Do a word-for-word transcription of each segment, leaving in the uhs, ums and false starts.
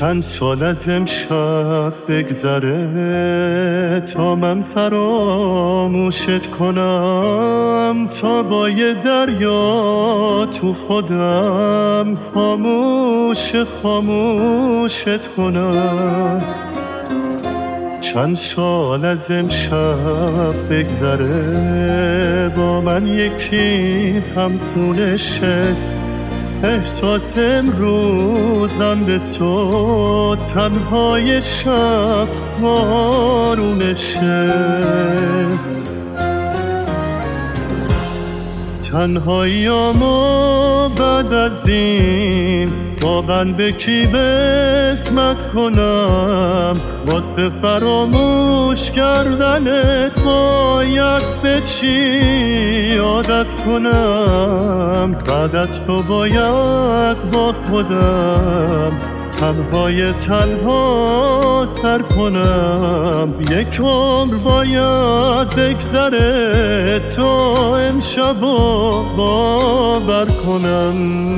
چند سال از امشب بگذره تا من فراموشت کنم، تا با یه دریا تو خودم خاموش خاموشت کنم. چند سال از امشب بگذره با من یکی همخونشه، احساس امروزم به تو تنهای شب بارونشه. تنهاییامو بعد از این واقعا به کی قسمت کنم، واسه فراموش کردنت باید به چی عادت کنم. بعد از تو باید با خودم تنهای تنها سر کنم. یک عمر باید بگذره تا امشبو باور کنم.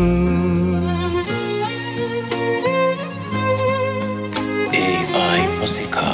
ای آی موسیقا.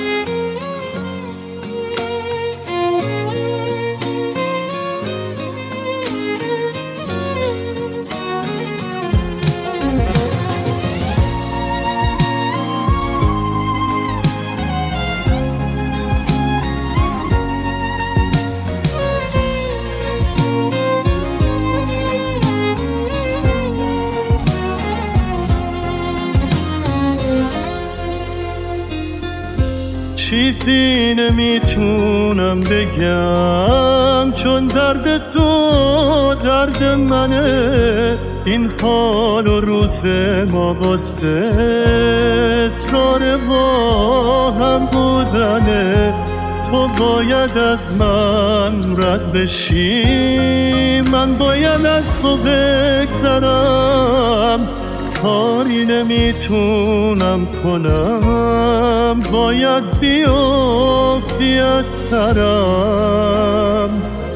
چیزی نمیتونم بگم چون درد تو درد منه. این حال و روز ما واسه اصرار با هم بودنه. تو باید از من رد بشی، من باید از تو بگذرم. کاری نمیتونم کنم، باید بیافتی از سرم.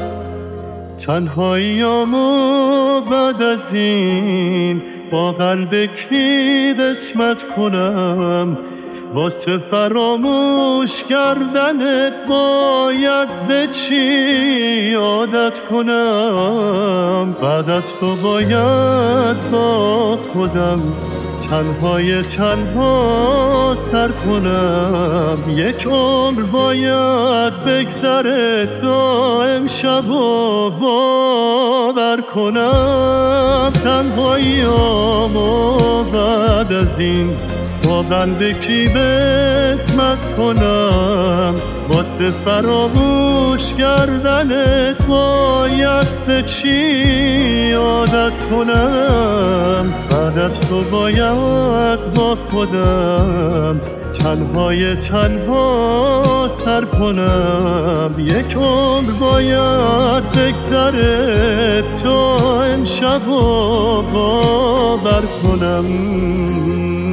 تنهاییامو بعد از این واقعا به کی قسمت کنم، واسه فراموش کردنت باید به چی عادت کنم. بعد از تو باید با خودم تنهای تنها سر کنم. یک عمر باید بگذره تا امشبو باور کنم. تنهاییامو بعد از این واقعا به کی قسمت کنم، واسه فراموش کردنت باید به چی عادت کنم. بعد از تو باید با خودم تنهای تنها سر کنم. یک عمر باید بگذره تا امشبو باور کنم.